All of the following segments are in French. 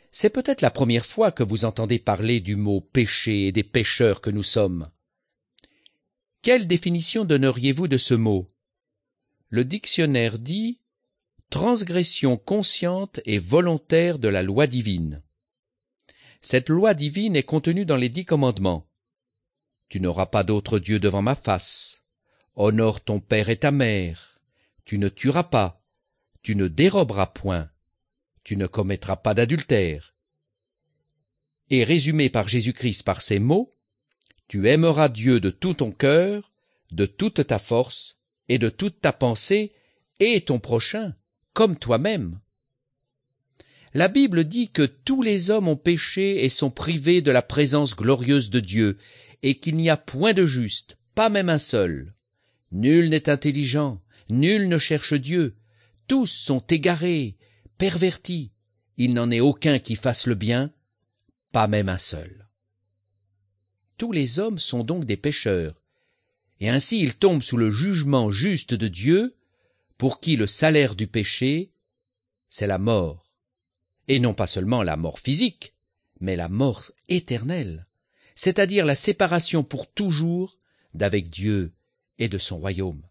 C'est peut-être la première fois que vous entendez parler du mot péché et des pécheurs que nous sommes. Quelle définition donneriez-vous de ce mot? Le dictionnaire dit « transgression consciente et volontaire de la loi divine ». Cette loi divine est contenue dans les 10 commandements. Tu n'auras pas d'autre Dieu devant ma face. Honore ton père et ta mère. Tu ne tueras pas. Tu ne déroberas point. Tu ne commettras pas d'adultère. Et résumé par Jésus-Christ par ces mots, tu aimeras Dieu de tout ton cœur, de toute ta force et de toute ta pensée, et ton prochain comme toi-même. La Bible dit que tous les hommes ont péché et sont privés de la présence glorieuse de Dieu, et qu'il n'y a point de juste, pas même un seul. Nul n'est intelligent, nul ne cherche Dieu, tous sont égarés, pervertis, il n'en est aucun qui fasse le bien, pas même un seul. Tous les hommes sont donc des pécheurs, et ainsi ils tombent sous le jugement juste de Dieu, pour qui le salaire du péché, c'est la mort. Et non pas seulement la mort physique, mais la mort éternelle, c'est-à-dire la séparation pour toujours d'avec Dieu et de son royaume.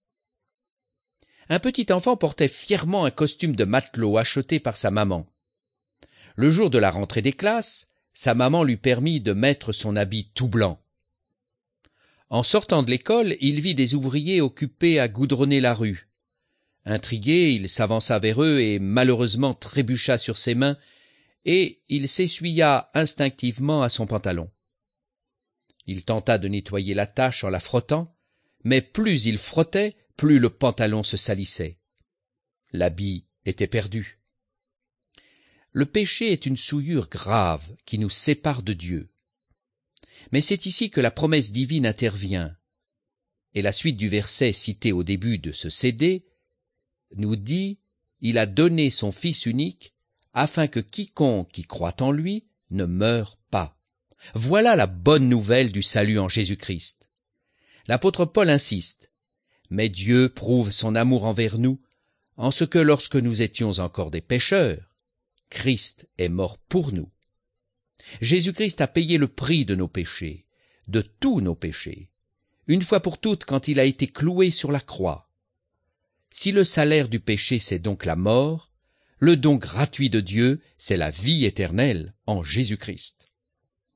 Un petit enfant portait fièrement un costume de matelot acheté par sa maman. Le jour de la rentrée des classes, sa maman lui permit de mettre son habit tout blanc. En sortant de l'école, il vit des ouvriers occupés à goudronner la rue. Intrigué, il s'avança vers eux et malheureusement trébucha sur ses mains, et il s'essuya instinctivement à son pantalon. Il tenta de nettoyer la tache en la frottant, mais plus il frottait, plus le pantalon se salissait. L'habit était perdu. Le péché est une souillure grave qui nous sépare de Dieu. Mais c'est ici que la promesse divine intervient. Et la suite du verset cité au début de ce CD nous dit « Il a donné son Fils unique, afin que quiconque qui croit en lui ne meure pas. » Voilà la bonne nouvelle du salut en Jésus-Christ. L'apôtre Paul insiste « Mais Dieu prouve son amour envers nous, en ce que lorsque nous étions encore des pécheurs, Christ est mort pour nous. » Jésus-Christ a payé le prix de nos péchés, de tous nos péchés, une fois pour toutes quand il a été cloué sur la croix. Si le salaire du péché c'est donc la mort, le don gratuit de Dieu c'est la vie éternelle en Jésus-Christ.